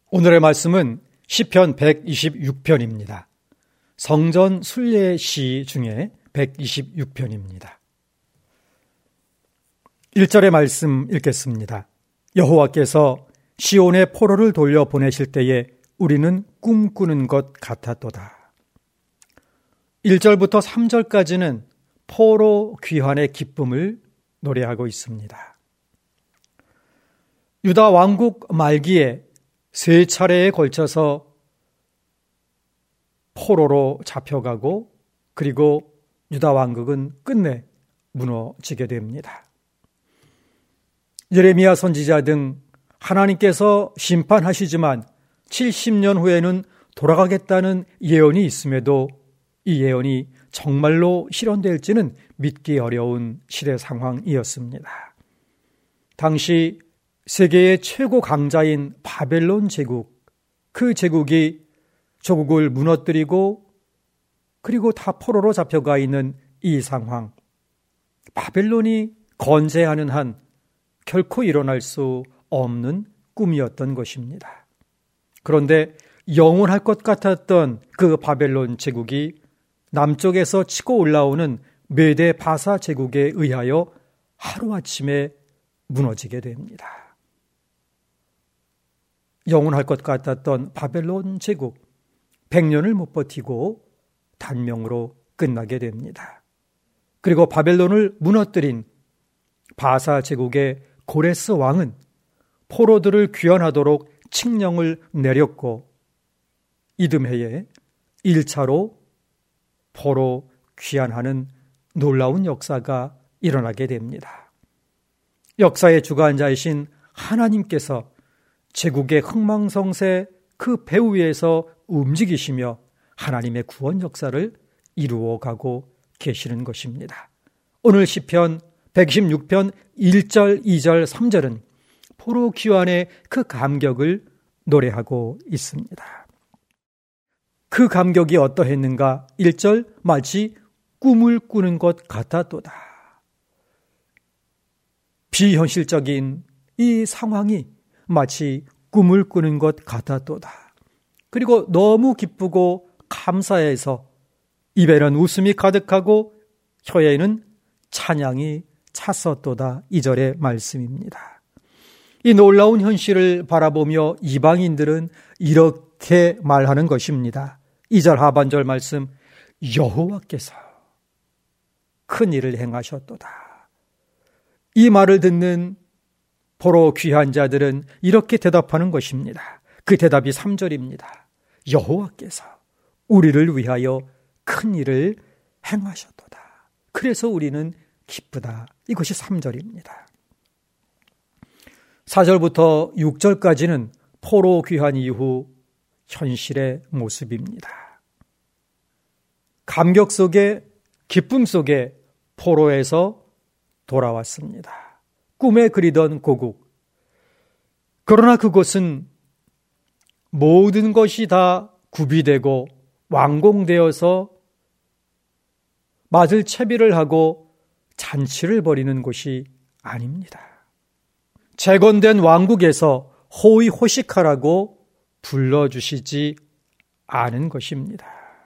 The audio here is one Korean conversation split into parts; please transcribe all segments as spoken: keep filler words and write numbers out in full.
오늘의 말씀은 시편 백이십육 편입니다. 성전 순례 시 중에 백이십육 편입니다. 일 절의 말씀 읽겠습니다. 여호와께서 시온의 포로를 돌려 보내실 때에 우리는 꿈꾸는 것 같았도다. 일 절부터 삼 절까지는 포로 귀환의 기쁨을 노래하고 있습니다. 유다 왕국 말기에 세 차례에 걸쳐서 포로로 잡혀가고 그리고 유다 왕국은 끝내 무너지게 됩니다. 예레미야 선지자 등 하나님께서 심판하시지만 칠십 년 후에는 돌아가겠다는 예언이 있음에도 이 예언이 정말로 실현될지는 믿기 어려운 시대 상황이었습니다. 당시 세계의 최고 강자인 바벨론 제국, 그 제국이 조국을 무너뜨리고 그리고 다 포로로 잡혀가 있는 이 상황, 바벨론이 건재하는 한 결코 일어날 수 없는 꿈이었던 것입니다. 그런데 영원할 것 같았던 그 바벨론 제국이 남쪽에서 치고 올라오는 메데 바사 제국에 의하여 하루아침에 무너지게 됩니다. 영원할 것 같았던 바벨론 제국, 백 년을 못 버티고 단명으로 끝나게 됩니다. 그리고 바벨론을 무너뜨린 바사 제국의 고레스 왕은 포로들을 귀환하도록 칙령을 내렸고 이듬해에 일 차로 포로 귀환하는 놀라운 역사가 일어나게 됩니다. 역사의 주관자이신 하나님께서 제국의 흥망성쇠 그 배 위에서 움직이시며 하나님의 구원 역사를 이루어가고 계시는 것입니다. 오늘 시편 백이십육 편 일 절, 이 절, 삼 절은 포로 귀환의 그 감격을 노래하고 있습니다. 그 감격이 어떠했는가? 일 절, 마치 꿈을 꾸는 것 같았도다. 비현실적인 이 상황이 마치 꿈을 꾸는 것 같았도다. 그리고 너무 기쁘고 감사해서 입에는 웃음이 가득하고 혀에는 찬양이 찼었도다. 이 절의 말씀입니다. 이 놀라운 현실을 바라보며 이방인들은 이렇게 말하는 것입니다. 이 절 하반절 말씀, 여호와께서 큰 일을 행하셨도다. 이 말을 듣는 포로 귀한 자들은 이렇게 대답하는 것입니다. 그 대답이 삼 절입니다. 여호와께서 우리를 위하여 큰 일을 행하셨도다. 그래서 우리는 기쁘다. 이것이 삼 절입니다. 사 절부터 육 절까지는 포로 귀환 이후 현실의 모습입니다. 감격 속에, 기쁨 속에 포로에서 돌아왔습니다. 꿈에 그리던 고국. 그러나 그곳은 모든 것이 다 구비되고 완공되어서 맞을 채비를 하고 잔치를 벌이는 곳이 아닙니다. 재건된 왕국에서 호의호식하라고 불러주시지 않은 것입니다.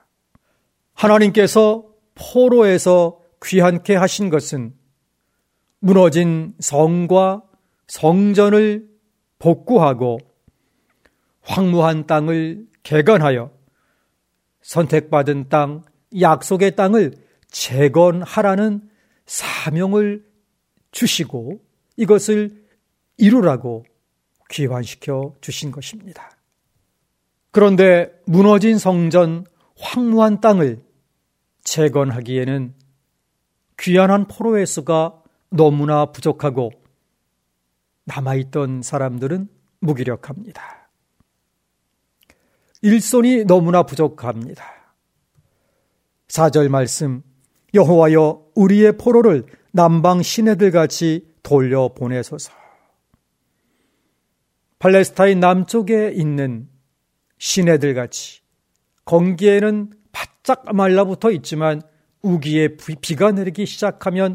하나님께서 포로에서 귀환케 하신 것은 무너진 성과 성전을 복구하고 황무한 땅을 개건하여 선택받은 땅, 약속의 땅을 재건하라는 사명을 주시고 이것을 이루라고 귀환시켜 주신 것입니다. 그런데 무너진 성전, 황무한 땅을 재건하기에는 귀환한 포로의 수가 너무나 부족하고 남아있던 사람들은 무기력합니다. 일손이 너무나 부족합니다. 사 절 말씀, 여호와여 우리의 포로를 남방 시내들같이 돌려보내소서. 팔레스타인 남쪽에 있는 시내들같이 건기에는 바짝 말라붙어 있지만 우기에 비가 내리기 시작하면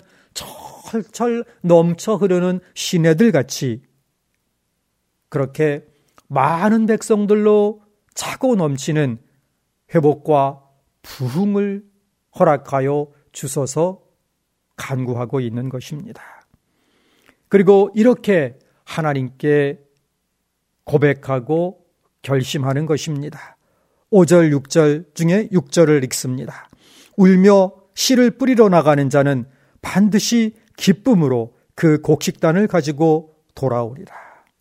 철철 넘쳐 흐르는 시내들같이 그렇게 많은 백성들로 차고 넘치는 회복과 부흥을 허락하여 주셔서 간구하고 있는 것입니다. 그리고 이렇게 하나님께 고백하고 결심하는 것입니다. 오 절, 육 절 중에 육 절을 읽습니다. 울며 씨를 뿌리러 나가는 자는 반드시 기쁨으로 그 곡식단을 가지고 돌아오리라.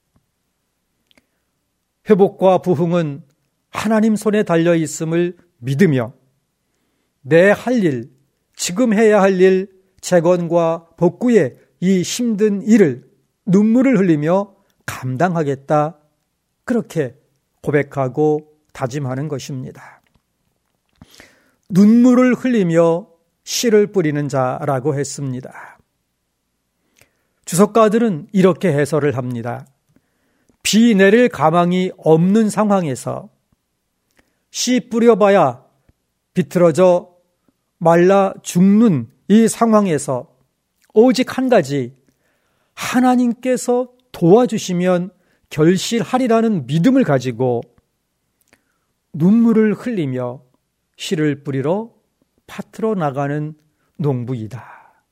회복과 부흥은 하나님 손에 달려 있음을 믿으며 내 할 일, 지금 해야 할 일, 재건과 복구의 이 힘든 일을 눈물을 흘리며 감당하겠다. 그렇게 고백하고 다짐하는 것입니다. 눈물을 흘리며 씨를 뿌리는 자라고 했습니다. 주석가들은 이렇게 해설을 합니다. 비 내릴 가망이 없는 상황에서 씨 뿌려봐야 비틀어져 말라 죽는 이 상황에서 오직 한 가지, 하나님께서 도와주시면 결실하리라는 믿음을 가지고 눈물을 흘리며 씨를 뿌리러 밭으로 나가는 농부이다.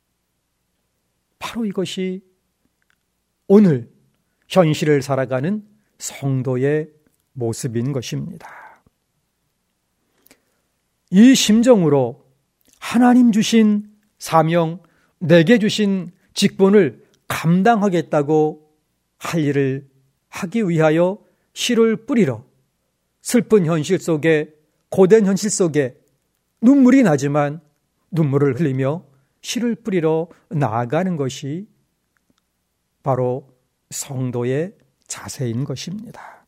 바로 이것이 오늘 현실을 살아가는 성도의 모습인 것입니다. 이 심정으로 하나님 주신 사명, 내게 주신 직분을 감당하겠다고 할 일을 하기 위하여 씨를 뿌리러 슬픈 현실 속에, 고된 현실 속에 눈물이 나지만 눈물을 흘리며 씨를 뿌리러 나아가는 것이 바로 성도의 자세인 것입니다.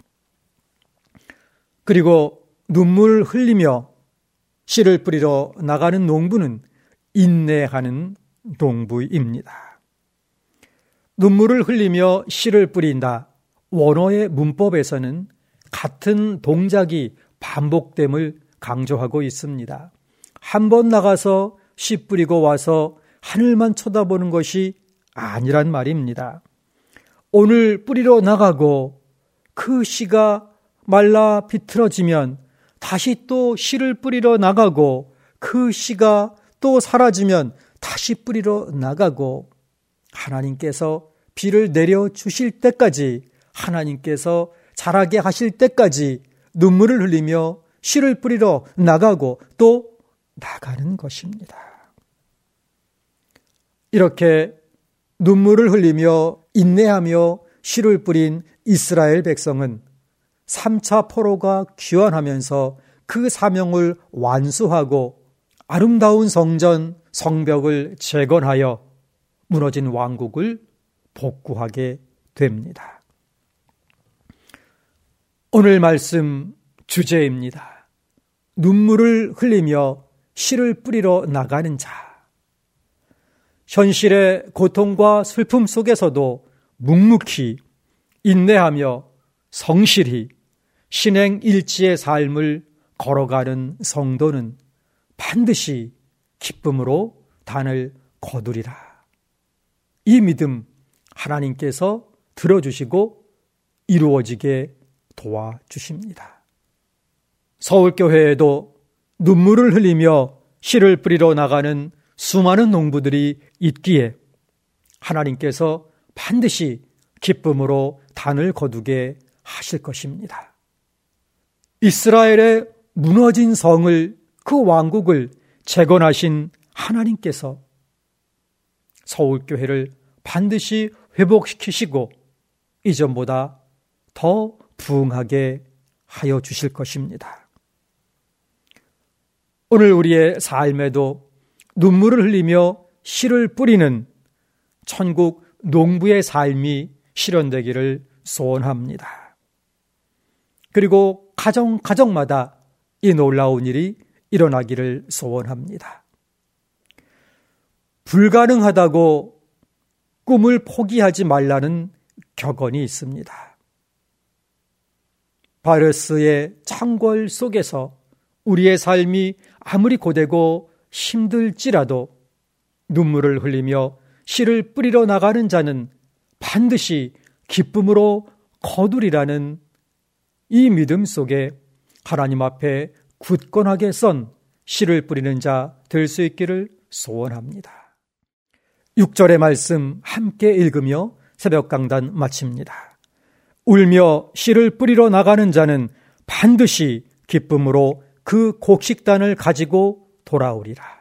그리고 눈물 흘리며 씨를 뿌리러 나가는 농부는 인내하는 농부입니다. 눈물을 흘리며 씨를 뿌린다. 원어의 문법에서는 같은 동작이 반복됨을 강조하고 있습니다. 한 번 나가서 씨 뿌리고 와서 하늘만 쳐다보는 것이 아니란 말입니다. 오늘 뿌리러 나가고 그 씨가 말라 비틀어지면 다시 또 씨를 뿌리러 나가고 그 씨가 또 사라지면 다시 뿌리러 나가고 하나님께서 비를 내려주실 때까지, 하나님께서 자라게 하실 때까지 눈물을 흘리며 씨를 뿌리러 나가고 또 나가는 것입니다. 이렇게 눈물을 흘리며 인내하며 씨를 뿌린 이스라엘 백성은 삼 차 포로가 귀환하면서 그 사명을 완수하고 아름다운 성전, 성벽을 재건하여 무너진 왕국을 복구하게 됩니다. 오늘 말씀 주제입니다. 눈물을 흘리며 씨를 뿌리러 나가는 자. 현실의 고통과 슬픔 속에서도 묵묵히 인내하며 성실히 신행일치의 삶을 걸어가는 성도는 반드시 기쁨으로 단을 거두리라. 이 믿음 하나님께서 들어주시고 이루어지게 도와주십니다. 서울교회에도 눈물을 흘리며 씨를 뿌리러 나가는 수많은 농부들이 있기에 하나님께서 반드시 기쁨으로 단을 거두게 하실 것입니다. 이스라엘의 무너진 성을, 그 왕국을 재건하신 하나님께서 서울교회를 반드시 회복시키시고 이전보다 더 부흥하게 하여 주실 것입니다. 오늘 우리의 삶에도 눈물을 흘리며 씨를 뿌리는 천국 농부의 삶이 실현되기를 소원합니다. 그리고 가정 가정마다 이 놀라운 일이 일어나기를 소원합니다. 불가능하다고 꿈을 포기하지 말라는 격언이 있습니다. 바이러스의 창궐 속에서 우리의 삶이 아무리 고되고 힘들지라도 눈물을 흘리며 씨를 뿌리러 나가는 자는 반드시 기쁨으로 거두리라는 이 믿음 속에 하나님 앞에 굳건하게 선 씨를 뿌리는 자 될 수 있기를 소원합니다. 육 절의 말씀 함께 읽으며 새벽 강단 마칩니다. 울며 씨를 뿌리러 나가는 자는 반드시 기쁨으로 그 곡식단을 가지고 돌아오리라.